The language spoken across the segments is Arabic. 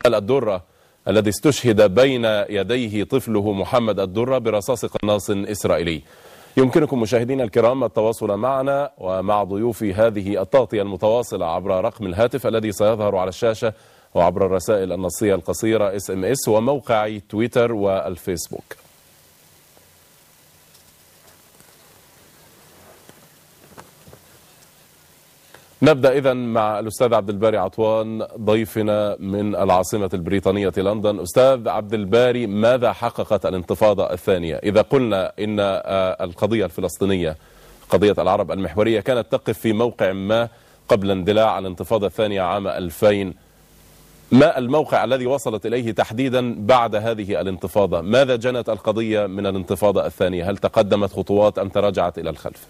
الدرة الذي استشهد بين يديه طفله محمد الدرة برصاص قناص إسرائيلي. يمكنكم مشاهدينا الكرام التواصل معنا ومع ضيوف هذه التغطية المتواصلة عبر رقم الهاتف الذي سيظهر على الشاشة وعبر الرسائل النصية القصيرة SMS وموقع تويتر والفيسبوك. نبدأ إذن مع الأستاذ عبد الباري عطوان ضيفنا من العاصمة البريطانية لندن. أستاذ عبد الباري، ماذا حققت الانتفاضة الثانية؟ إذا قلنا إن القضية الفلسطينية قضية العرب المحورية كانت تقف في موقع ما قبل اندلاع الانتفاضة الثانية عام 2000، ما الموقع الذي وصلت إليه تحديدا بعد هذه الانتفاضة؟ ماذا جنت القضية من الانتفاضة الثانية؟ هل تقدمت خطوات أم تراجعت إلى الخلف؟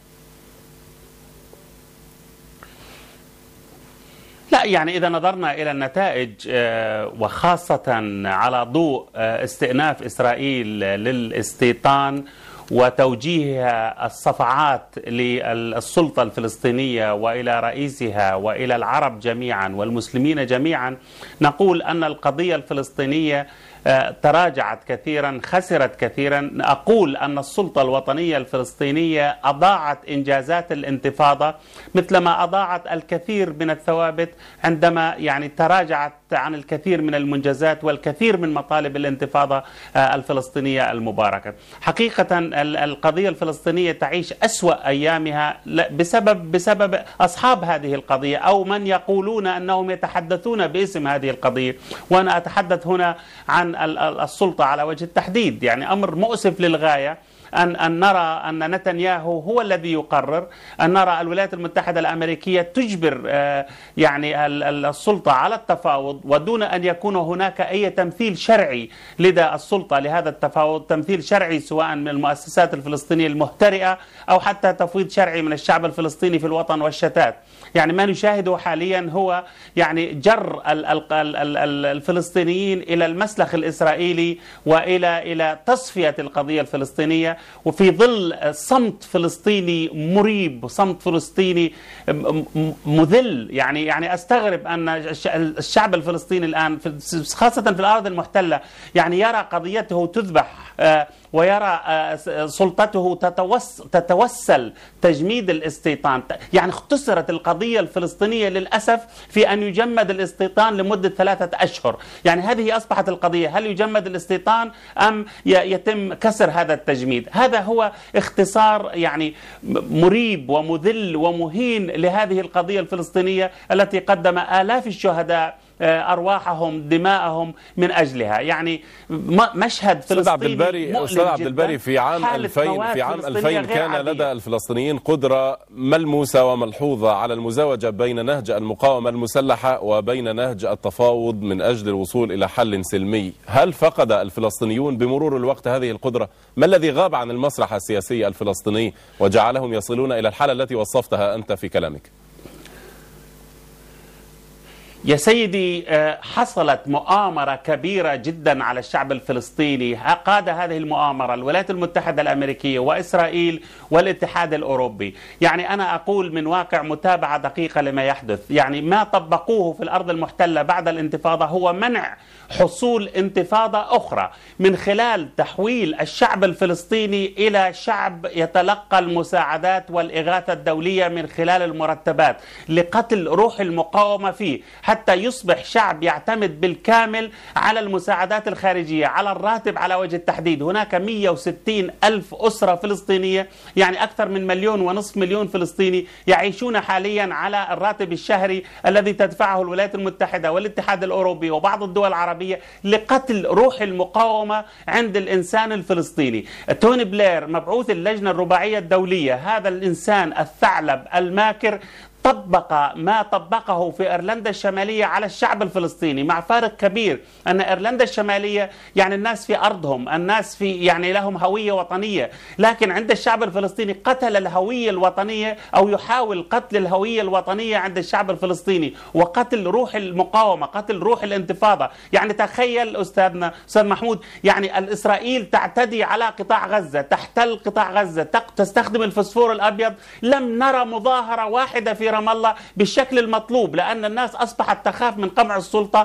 لا، يعني إذا نظرنا إلى النتائج وخاصة على ضوء استئناف إسرائيل للاستيطان وتوجيهها الصفعات للسلطة الفلسطينية وإلى رئيسها وإلى العرب جميعا والمسلمين جميعا، نقول أن القضية الفلسطينية تراجعت كثيرا، خسرت كثيرا. أقول أن السلطة الوطنية الفلسطينية أضاعت إنجازات الانتفاضة مثلما أضاعت الكثير من الثوابت عندما يعني تراجعت عن الكثير من المنجزات والكثير من مطالب الانتفاضة الفلسطينية المباركة. حقيقة القضية الفلسطينية تعيش أسوأ أيامها بسبب أصحاب هذه القضية أو من يقولون أنهم يتحدثون باسم هذه القضية، وأنا أتحدث هنا عن السلطة على وجه التحديد. يعني أمر مؤسف للغاية أن نرى أن نتنياهو هو الذي يقرر، أن نرى الولايات المتحدة الأمريكية تجبر يعني السلطة على التفاوض ودون أن يكون هناك أي تمثيل شرعي لدى السلطة لهذا التفاوض، تمثيل شرعي سواء من المؤسسات الفلسطينية المهترئة أو حتى تفويض شرعي من الشعب الفلسطيني في الوطن والشتات. يعني ما نشاهده حاليا هو يعني جر الفلسطينيين إلى المسلخ الإسرائيلي وإلى تصفية القضية الفلسطينية، وفي ظل صمت فلسطيني مريب، صمت فلسطيني مذل. يعني أستغرب أن الشعب الفلسطيني الآن خاصة في الأراضي المحتلة يعني يرى قضيته تذبح ويرى سلطته تتوسل تجميد الاستيطان. يعني اختصرت القضية الفلسطينية للأسف في أن يجمد الاستيطان لمدة 3 أشهر. يعني هذه أصبحت القضية، هل يجمد الاستيطان أم يتم كسر هذا التجميد؟ هذا هو اختصار يعني مريب ومذل ومهين لهذه القضية الفلسطينية التي قدم آلاف الشهداء أرواحهم دماءهم من أجلها. يعني مشهد فلسطيني أستاذ عبد الباري، في عام 2000 كان لدى الفلسطينيين قدرة ملموسة وملحوظة على المزاوجة بين نهج المقاومة المسلحة وبين نهج التفاوض من أجل الوصول إلى حل سلمي. هل فقد الفلسطينيون بمرور الوقت هذه القدرة؟ ما الذي غاب عن المسرح السياسي الفلسطيني وجعلهم يصلون إلى الحالة التي وصفتها أنت في كلامك؟ يا سيدي، حصلت مؤامرة كبيرة جدا على الشعب الفلسطيني. قاد هذه المؤامرة الولايات المتحدة الأمريكية وإسرائيل والاتحاد الأوروبي. يعني أنا أقول من واقع متابعة دقيقة لما يحدث، يعني ما طبقوه في الأرض المحتلة بعد الانتفاضة هو منع حصول انتفاضة أخرى من خلال تحويل الشعب الفلسطيني إلى شعب يتلقى المساعدات والإغاثة الدولية من خلال المرتبات لقتل روح المقاومة فيه، حتى يصبح شعب يعتمد بالكامل على المساعدات الخارجية، على الراتب على وجه التحديد. هناك 160 ألف أسرة فلسطينية، يعني أكثر من 1.5 مليون فلسطيني يعيشون حاليا على الراتب الشهري الذي تدفعه الولايات المتحدة والاتحاد الأوروبي وبعض الدول العربية لقتل روح المقاومة عند الإنسان الفلسطيني. توني بلير مبعوث اللجنة الرباعية الدولية، هذا الإنسان الثعلب الماكر طبق ما طبقه في إيرلندا الشمالية على الشعب الفلسطيني، مع فارق كبير أن إيرلندا الشمالية يعني الناس في أرضهم، الناس في يعني لهم هوية وطنية، لكن عند الشعب الفلسطيني قتل الهوية الوطنية أو يحاول قتل الهوية الوطنية عند الشعب الفلسطيني وقتل روح المقاومة، قتل روح الانتفاضة. يعني تخيل أستاذ محمود، يعني الإسرائيل تعتدي على قطاع غزة، تحتل قطاع غزة، تستخدم الفسفور الأبيض. لم نرى مظاهرة واحدة في رام الله بالشكل المطلوب، لأن الناس أصبحت تخاف من قمع السلطة.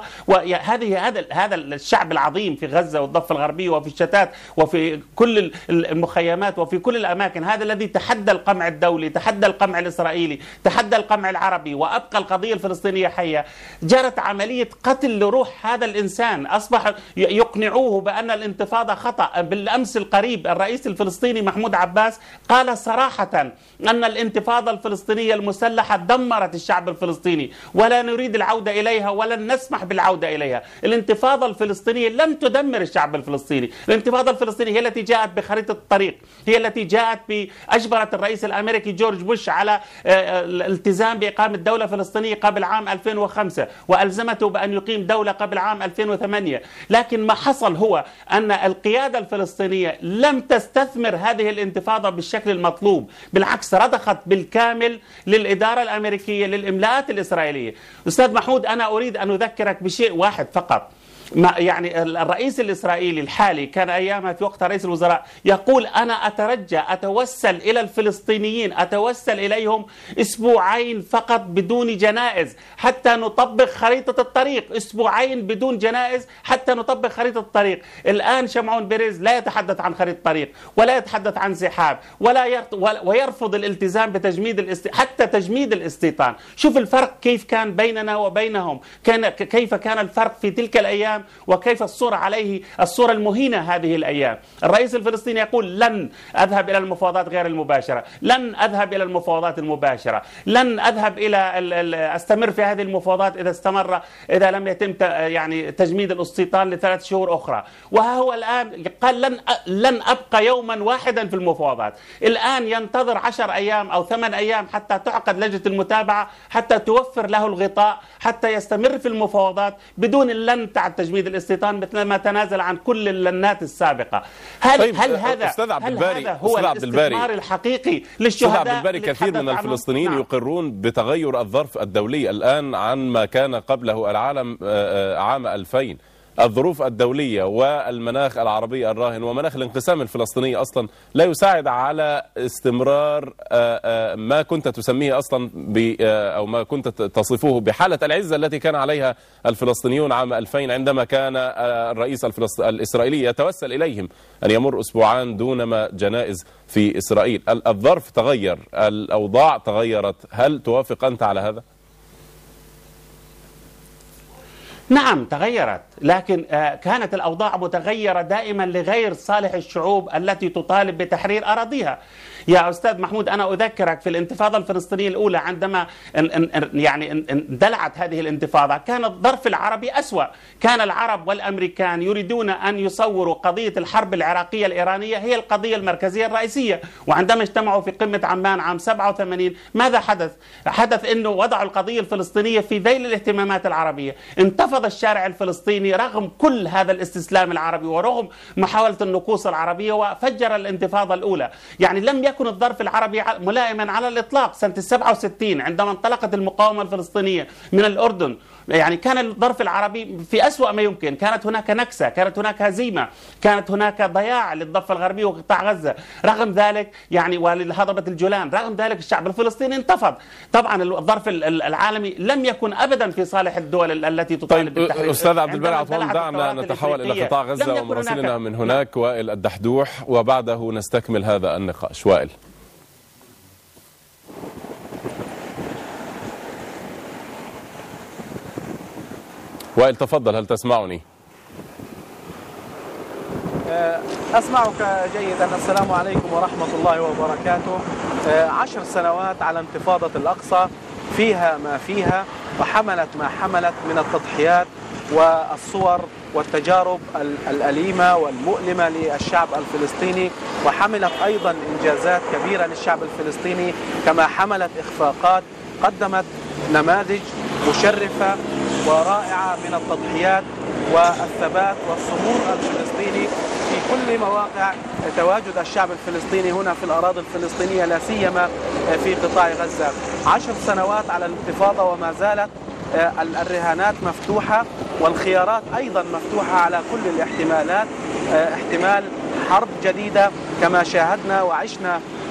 هذا الشعب العظيم في غزة والضفة الغربية وفي الشتات وفي كل المخيمات وفي كل الأماكن، هذا الذي تحدى القمع الدولي، تحدى القمع الإسرائيلي، تحدى القمع العربي، وأبقى القضية الفلسطينية حية. جرت عملية قتل لروح هذا الإنسان، أصبح يقنعوه بأن الانتفاضة خطأ. بالأمس القريب الرئيس الفلسطيني محمود عباس قال صراحة أن الانتفاضة الفلسطينية المسلحة دمرت الشعب الفلسطيني ولا نريد العودة إليها ولن نسمح بالعودة إليها. الانتفاضة الفلسطينية لم تدمر الشعب الفلسطيني، الانتفاضة الفلسطينية هي التي جاءت بخريطة الطريق، هي التي جاءت أجبرت الرئيس الأمريكي جورج بوش على الالتزام بإقامة دولة فلسطينية قبل عام 2005 وألزمته بأن يقيم دولة قبل عام 2008. لكن ما حصل هو أن القيادة الفلسطينية لم تستثمر هذه الانتفاضة بالشكل المطلوب، بالعكس رضخت بالكامل للإدارة الأمريكية للإملاءات الإسرائيلية. أستاذ محمود، أنا أريد أن أذكرك بشيء واحد فقط. يعني الرئيس الإسرائيلي الحالي كان أيامها في وقت رئيس الوزراء يقول أنا أتوسل إلى الفلسطينيين، أتوسل إليهم أسبوعين فقط بدون جنائز حتى نطبق خريطة الطريق، أسبوعين بدون جنائز حتى نطبق خريطة الطريق. الآن شمعون بيريز لا يتحدث عن خريطة الطريق ولا يتحدث عن سحاب ويرفض الالتزام بتجميد حتى تجميد الاستيطان. شوف الفرق كيف كان بيننا وبينهم، كيف كان الفرق في تلك الأيام وكيف الصورة عليه الصورة المهينة هذه الأيام. الرئيس الفلسطيني يقول لن أذهب إلى المفاوضات غير المباشرة، لن أذهب إلى المفاوضات المباشرة، لن أذهب إلى أستمر في هذه المفاوضات إذا لم يتم يعني تجميد الاستيطان ل3 شهور أخرى. وها هو الآن قال لن أبقى يوما واحدا في المفاوضات. الآن ينتظر 10 أيام أو 8 أيام حتى تعقد لجنة المتابعة حتى توفر له الغطاء حتى يستمر في المفاوضات بدون اللن بتاع تجميد الاستيطان مثل ما تنازل عن كل اللنات السابقة. هل هذا هو الاستثمار الحقيقي للشهداء؟ أستاذ عبد الباري، كثير من الفلسطينيين يقرون بتغير الظرف الدولي الآن عن ما كان قبله. العالم عام 2000 الظروف الدولية والمناخ العربي الراهن ومناخ الانقسام الفلسطيني أصلا لا يساعد على استمرار ما كنت تسميه أصلا أو ما كنت تصفه بحالة العزة التي كان عليها الفلسطينيون عام 2000 عندما كان الرئيس الإسرائيلي يتوسل إليهم أن يمر أسبوعان دونما جنائز في إسرائيل. الظرف تغير، الأوضاع تغيرت، هل توافق أنت على هذا؟ نعم تغيرت، لكن كانت الأوضاع متغيرة دائما لغير صالح الشعوب التي تطالب بتحرير أراضيها. يا أستاذ محمود، أنا أذكرك في الانتفاضة الفلسطينية الأولى عندما اندلعت هذه الانتفاضة كان الظرف العربي أسوأ. كان العرب والأمريكان يريدون أن يصوروا قضية الحرب العراقية الإيرانية هي القضية المركزية الرئيسية. وعندما اجتمعوا في قمة عمان عام 87 ماذا حدث؟ حدث أنه وضعوا القضية الفلسطينية في ذيل الاهتمامات العربية. انتفض الشارع الفلسطيني رغم كل هذا الاستسلام العربي ورغم محاولة النكوص العربية وفجر الانتفاضة الأولى. يعني لم يكن الظرف العربي ملائما على الإطلاق. سنة 67 عندما انطلقت المقاومة الفلسطينية من الأردن يعني كان الظرف العربي في أسوأ ما يمكن. كانت هناك نكسة، كانت هناك هزيمة، كانت هناك ضياع للضفة الغربية وقطاع غزة. رغم ذلك يعني ولهضبة الجولان، رغم ذلك الشعب الفلسطيني انتفض. طبعا الظرف العالمي لم يكن أبدا في صالح الدول التي تطالب بالتحرير. أستاذ عبد الباري عطوان، دعنا نتحول إلى قطاع غزة ومراسلنا من هناك وائل الدحدوح وبعده نستكمل هذا النقاش. وائل. وائل تفضل، هل تسمعني؟ أسمعك جيدا. السلام عليكم ورحمة الله وبركاته. 10 سنوات على انتفاضة الأقصى، فيها ما فيها وحملت ما حملت من التضحيات والصور والتجارب الأليمة والمؤلمة للشعب الفلسطيني، وحملت أيضا إنجازات كبيرة للشعب الفلسطيني كما حملت إخفاقات. قدمت نماذج مشرفة ورائعة من التضحيات والثبات والصمود الفلسطيني في كل مواقع تواجد الشعب الفلسطيني هنا في الأراضي الفلسطينية، لا سيما في قطاع غزة. 10 سنوات على الانتفاضة وما زالت الرهانات مفتوحة والخيارات أيضا مفتوحة على كل الاحتمالات. احتمال حرب جديدة كما شاهدنا وعشنا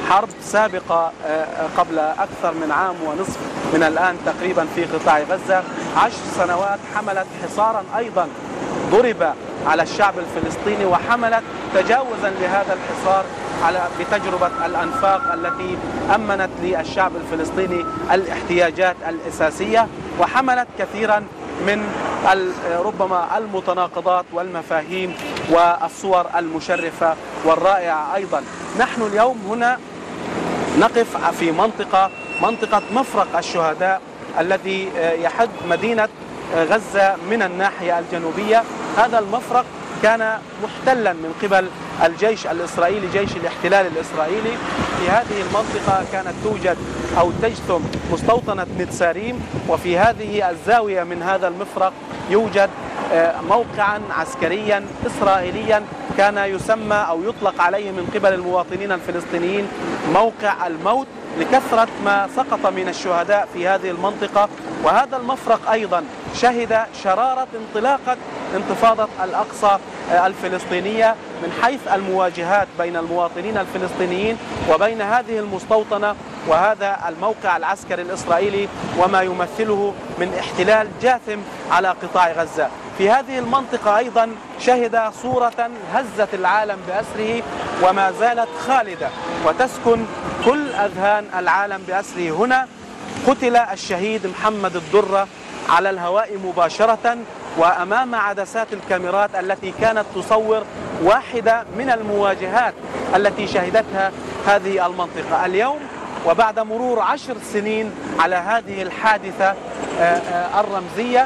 حرب سابقة قبل أكثر من عام ونصف من الآن تقريبا في قطاع غزة. 10 سنوات حملت حصارا أيضا ضرب على الشعب الفلسطيني، وحملت تجاوزا لهذا الحصار بتجربة الأنفاق التي أمنت للشعب الفلسطيني الاحتياجات الأساسية، وحملت كثيرا من ربما المتناقضات والمفاهيم والصور المشرفة والرائعة أيضا. نحن اليوم هنا نقف في منطقة مفرق الشهداء الذي يحد مدينة غزة من الناحية الجنوبية. هذا المفرق كان محتلا من قبل الجيش الإسرائيلي، جيش الاحتلال الإسرائيلي. في هذه المنطقة كانت توجد أو تجثم مستوطنة نتساريم، وفي هذه الزاوية من هذا المفرق يوجد موقعا عسكريا إسرائيليا كان يسمى أو يطلق عليه من قبل المواطنين الفلسطينيين موقع الموت، لكثرة ما سقط من الشهداء في هذه المنطقة. وهذا المفرق أيضا شهد شرارة انطلاقة انتفاضة الأقصى الفلسطينية من حيث المواجهات بين المواطنين الفلسطينيين وبين هذه المستوطنة وهذا الموقع العسكري الإسرائيلي وما يمثله من احتلال جاثم على قطاع غزة. في هذه المنطقة أيضا شهد صورة هزت العالم بأسره وما زالت خالدة وتسكن كل أذهان العالم بأسره. هنا قتل الشهيد محمد الدرة على الهواء مباشرة وأمام عدسات الكاميرات التي كانت تصور واحدة من المواجهات التي شهدتها هذه المنطقة. اليوم وبعد مرور 10 سنين على هذه الحادثة الرمزية،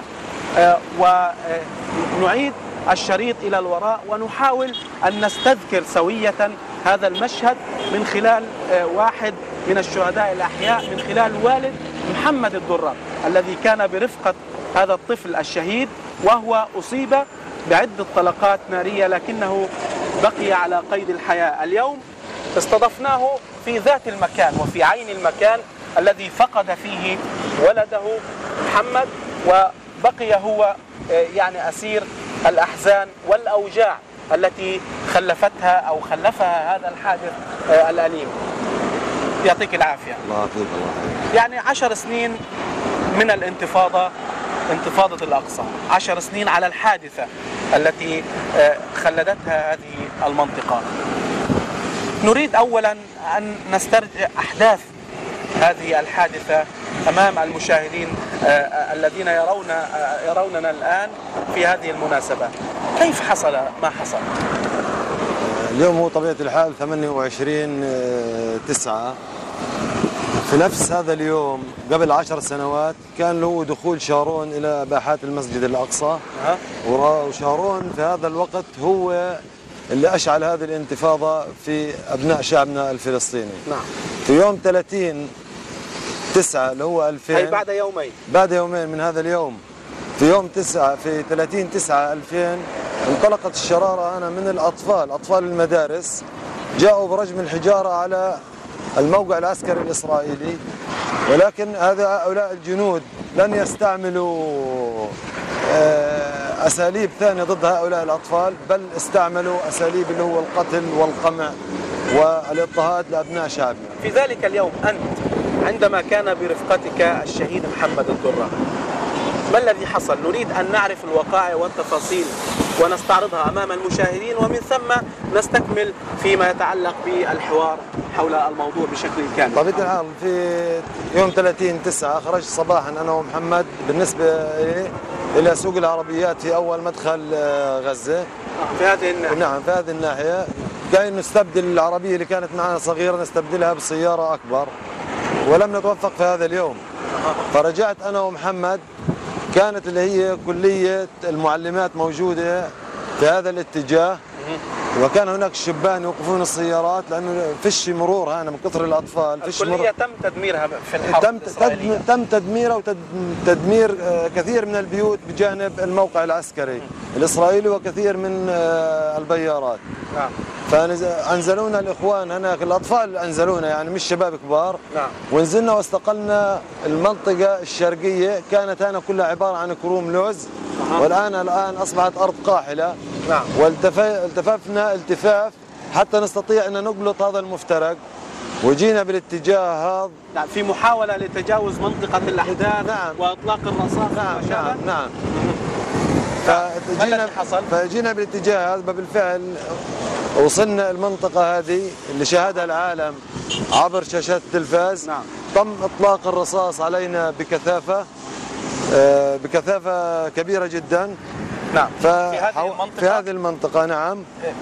ونعيد الشريط إلى الوراء ونحاول أن نستذكر سوية هذا المشهد من خلال واحد من الشهداء الأحياء، من خلال والد محمد الدرة الذي كان برفقة هذا الطفل الشهيد، وهو أصيب بعدة طلقات نارية لكنه بقي على قيد الحياة. اليوم استضفناه في ذات المكان وفي عين المكان الذي فقد فيه ولده محمد، وبقي هو يعني أسير الأحزان والأوجاع التي خلفها هذا الحادث الأليم. يعطيك العافية. الله يعافيك. الله يعني 10 سنين من الانتفاضة، انتفاضة الأقصى، 10 سنين على الحادثة التي خلدتها هذه المنطقة. نريد أولا أن نسترجع أحداث هذه الحادثة أمام المشاهدين الذين يروننا الآن في هذه المناسبة. كيف حصل ما حصل؟ اليوم هو طبيعة الحال 28/9 في نفس هذا اليوم قبل 10 سنوات كان له دخول شارون إلى باحات المسجد الأقصى، وشارون في هذا الوقت هو اللي أشعل هذه الانتفاضة في أبناء شعبنا الفلسطيني. نعم. في يوم 30/9 اللي هو 2000، أي بعد يومين من هذا اليوم، في يوم 9 في 30/9/2000 انطلقت الشرارة من الأطفال، أطفال المدارس جاءوا برجم الحجارة على الموقع العسكري الإسرائيلي، ولكن هؤلاء الجنود لن يستعملوا أساليب ثانية ضد هؤلاء الأطفال، بل استعملوا أساليب اللي هو القتل والقمع والاضطهاد لأبناء شعبنا. في ذلك اليوم أنت عندما كان برفقتك الشهيد محمد الدرة، ما الذي حصل؟ نريد أن نعرف الوقائع والتفاصيل ونستعرضها أمام المشاهدين، ومن ثم نستكمل فيما يتعلق بالحوار حول الموضوع بشكل كامل. طبيعة الحال في يوم 30/9 خرجت صباحا أنا ومحمد بالنسبة إلى سوق العربيات في أول مدخل غزة. في هذه الناحية. نعم، في هذه الناحية. كاين نستبدل العربية اللي كانت معنا صغيرة نستبدلها بسيارة أكبر، ولم نتوفق في هذا اليوم. فرجعت أنا ومحمد، كانت اللي هي كلية المعلمات موجودة في هذا الاتجاه، وكان هناك شبان يوقفون السيارات لأنه فيش مرور هنا من كثر الأطفال. الكلية تم تدميرها في الحرب الإسرائيلية. تم تدميرها وتدمير كثير من البيوت بجانب الموقع العسكري الإسرائيلي وكثير من البيارات. نعم. فأنزلونا الإخوان هناك، الأطفال أنزلونا يعني مش شباب كبار. نعم. ونزلنا واستقلنا المنطقة الشرقية، كانت هنا كلها عبارة عن كروم لوز. والآن أصبحت أرض قاحلة. نعم. والتففنا التفاف حتى نستطيع أن نقلط هذا المفترق. وجينا بالاتجاه هذا. نعم، في محاولة لتجاوز منطقة الأحداث. نعم. وإطلاق الرصاص. نعم. فجينا بالاتجاه هذا، بالفعل وصلنا المنطقة هذه اللي شاهدها العالم عبر شاشات التلفاز. نعم. تم إطلاق الرصاص علينا بكثافة كبيرة جدا. نعم. في هذه المنطقة. نعم.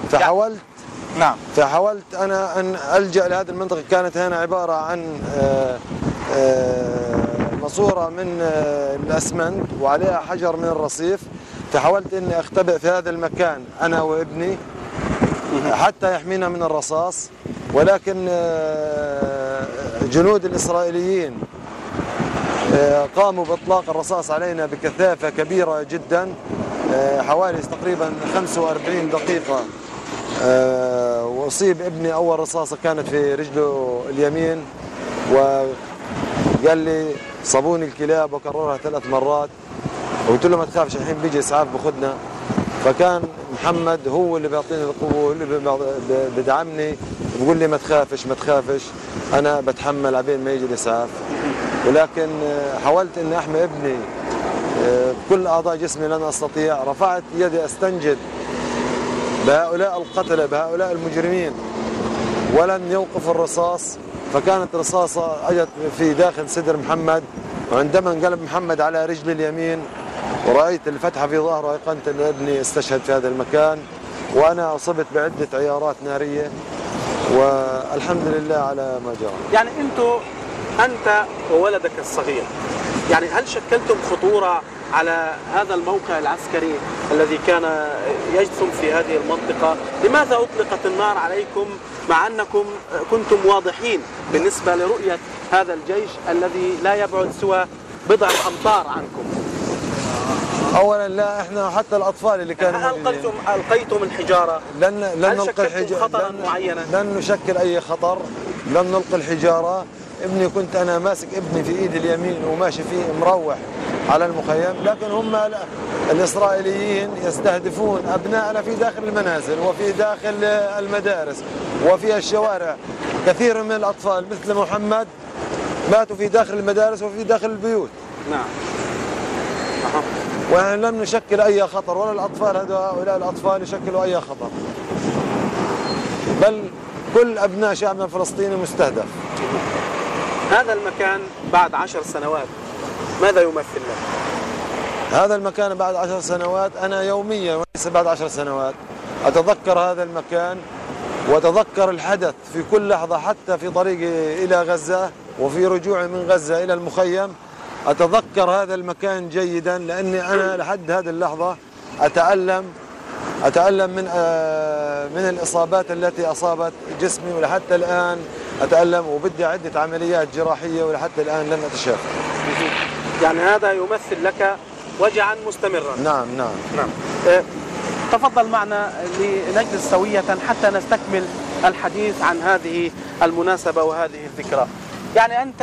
فحاولت أنا أن ألجأ لهذه المنطقة. كانت هنا عبارة عن ماسورة من الأسمنت وعليها حجر من الرصيف. فحاولت أني أختبئ في هذا المكان أنا وابني حتى يحمينا من الرصاص، ولكن جنود الإسرائيليين قاموا بإطلاق الرصاص علينا بكثافة كبيرة جدا، حوالي تقريبا 45 دقيقة. وأصيب ابني أول رصاصة كانت في رجله اليمين، وقال لي صابوني الكلاب، وكررها 3 مرات. وقلت له ما تخافش، الحين بيجي إسعاف بأخذنا. فكان محمد هو اللي بيعطيني القوة، اللي بدعمني، بيقول لي ما تخافش أنا بتحمل عبين ما يجي الإسعاف. ولكن حاولت أن أحمي ابني بكل أعضاء جسمي لن أستطيع. رفعت يدي أستنجد بهؤلاء القتلة، بهؤلاء المجرمين، ولن يوقف الرصاص. فكانت رصاصة أجت في داخل صدر محمد، وعندما انقلب محمد على رجل اليمين ورأيت الفتحة في ظهره أيقنت أن ابني استشهد في هذا المكان، وأنا أصبت بعدة عيارات نارية، والحمد لله على ما جرى. يعني أنت وولدك الصغير، يعني هل شكلتم خطورة على هذا الموقع العسكري الذي كان يجثم في هذه المنطقة؟ لماذا أطلقت النار عليكم مع أنكم كنتم واضحين بالنسبة لرؤية هذا الجيش الذي لا يبعد سوى بضع أمتار عنكم؟ أولا لا، إحنا حتى الأطفال اللي كانوا هل ألقيتم الحجارة؟ لن نلقي الحجارة، خطرا معينا؟ لن نشكل أي خطر، لن نلقي الحجارة. ابني كنت أنا ماسك ابني في إيدي اليمين وماشي فيه مروح على المخيم، لكن هم الإسرائيليين يستهدفون أبنائنا في داخل المنازل وفي داخل المدارس وفي الشوارع. كثير من الأطفال مثل محمد ماتوا في داخل المدارس وفي داخل البيوت. نعم. ونحن لم نشكل أي خطر، ولا الأطفال هؤلاء الأطفال يشكلوا أي خطر، بل كل أبناء شعبنا الفلسطيني مستهدف. هذا المكان بعد 10 سنوات ماذا يمثل لك؟ هذا المكان بعد 10 سنوات أنا يوميا وليس بعد 10 سنوات أتذكر هذا المكان، وأتذكر الحدث في كل لحظة، حتى في طريقي إلى غزة وفي رجوعي من غزة إلى المخيم أتذكر هذا المكان جيدا، لأني أنا لحد هذه اللحظة أتألم من الإصابات التي أصابت جسمي، ولحتى الآن أتألم وبدي عدة عمليات جراحية ولحتى الآن لم أتشافى. يعني هذا يمثل لك وجعا مستمرا. نعم. تفضل معنا لنجلس سوية حتى نستكمل الحديث عن هذه المناسبة وهذه الذكرى. يعني أنت